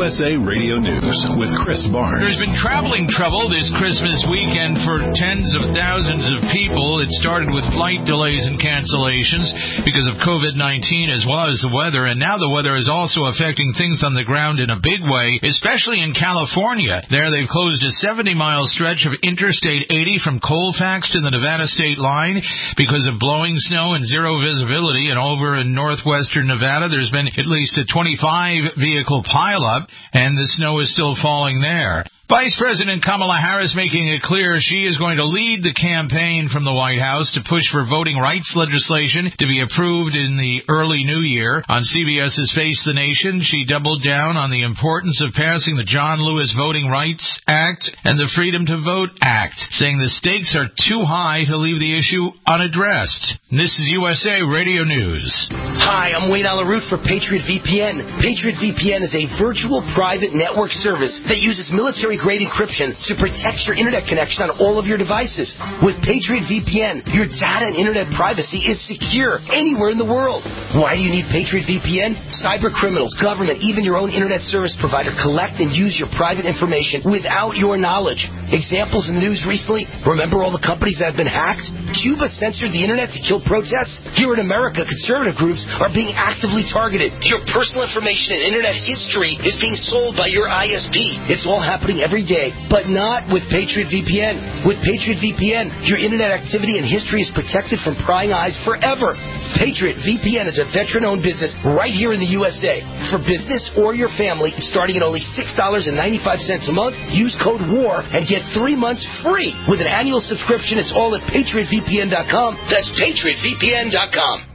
USA Radio News with Chris Barnes. There's been traveling trouble this Christmas weekend for tens of thousands of people. It started with flight delays and cancellations because of COVID-19 as well as the weather, and now the weather is also affecting things on the ground in a big way, especially in California. There they've closed a 70-mile stretch of Interstate 80 from Colfax to the Nevada state line because of blowing snow and zero visibility, and over in northwestern Nevada there's been at least a 25-vehicle pileup, and the snow is still falling there. Vice President Kamala Harris making it clear she is going to lead the campaign from the White House to push for voting rights legislation to be approved in the early new year. On CBS's Face the Nation, she doubled down on the importance of passing the John Lewis Voting Rights Act and the Freedom to Vote Act, saying the stakes are too high to leave the issue unaddressed. This is USA Radio News. Hi, I'm Wayne Alaroot for Patriot VPN. Patriot VPN is a virtual private network service that uses military-grade encryption to protect your internet connection on all of your devices. With Patriot VPN, your data and internet privacy is secure anywhere in the world. Why do you need Patriot VPN? Cyber criminals, government, even your own internet service provider collect and use your private information without your knowledge. Examples in the news recently, remember all the companies that have been hacked? Cuba censored the internet to kill protests? Here in America, conservative groups are being actively targeted. Your personal information and internet history is being sold by your ISP. It's all happening every day, but not with Patriot VPN. With Patriot VPN, your internet activity and history is protected from prying eyes forever. Patriot VPN is a veteran-owned business right here in the USA. For business or your family, starting at only $6.95 a month, use code WAR and get 3 months free. With an annual subscription, it's all at PatriotVPN.com. That's PatriotVPN.com.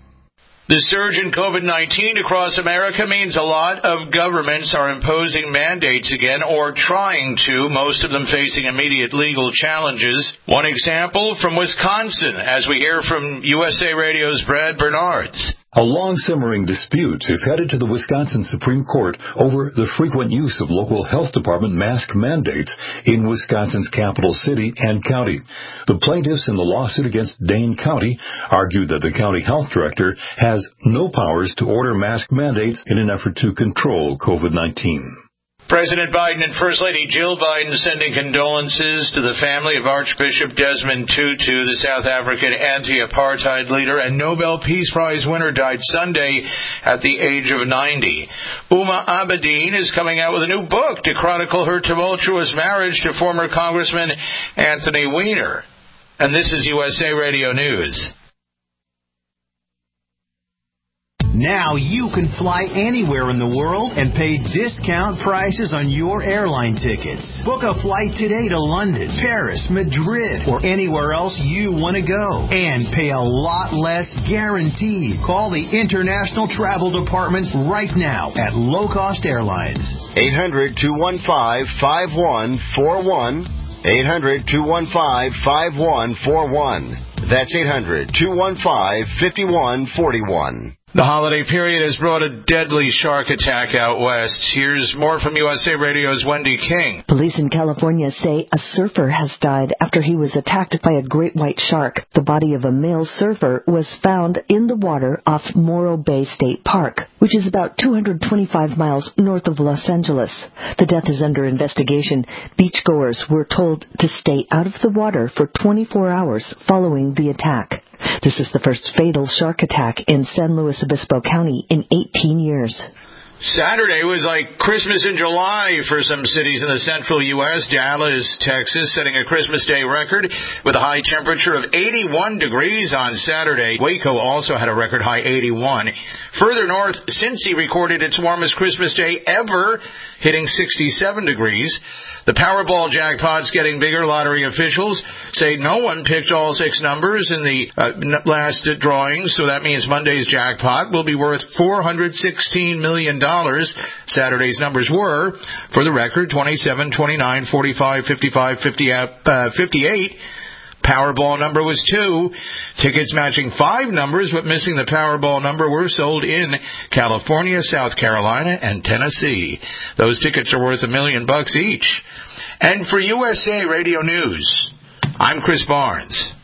The surge in COVID-19 across America means a lot of governments are imposing mandates again or trying to, most of them facing immediate legal challenges. One example from Wisconsin, as we hear from USA Radio's Brad Bernards. A long-simmering dispute is headed to the Wisconsin Supreme Court over the frequent use of local health department mask mandates in Wisconsin's capital city and county. The plaintiffs in the lawsuit against Dane County argued that the county health director has no powers to order mask mandates in an effort to control COVID-19. President Biden and First Lady Jill Biden sending condolences to the family of Archbishop Desmond Tutu, the South African anti-apartheid leader and Nobel Peace Prize winner, died Sunday at the age of 90. Uma Abedin is coming out with a new book to chronicle her tumultuous marriage to former Congressman Anthony Weiner. And this is USA Radio News. Now you can fly anywhere in the world and pay discount prices on your airline tickets. Book a flight today to London, Paris, Madrid, or anywhere else you want to go. And pay a lot less guaranteed. Call the International Travel Department right now at Low Cost Airlines. 800-215-5141. 800-215-5141. That's 800-215-5141. The holiday period has brought a deadly shark attack out west. Here's more from USA Radio's Wendy King. Police in California say a surfer has died after he was attacked by a great white shark. The body of a male surfer was found in the water off Morro Bay State Park, which is about 225 miles north of Los Angeles. The death is under investigation. Beachgoers were told to stay out of the water for 24 hours following the attack. This is the first fatal shark attack in San Luis Obispo County in 18 years. Saturday was like Christmas in July for some cities in the central U.S. Dallas, Texas, setting a Christmas Day record with a high temperature of 81 degrees on Saturday. Waco also had a record high 81. Further north, Cincy recorded its warmest Christmas Day ever, hitting 67 degrees. The Powerball jackpot's getting bigger. Lottery officials say no one picked all 6 numbers in the last drawing, so that means Monday's jackpot will be worth $416 million. Saturday's numbers were, for the record, 27, 29, 45, 55, 58. Powerball number was 2. Tickets matching 5 numbers but missing the Powerball number were sold in California, South Carolina, and Tennessee. Those tickets are worth $1 million each. And for USA Radio News, I'm Chris Barnes.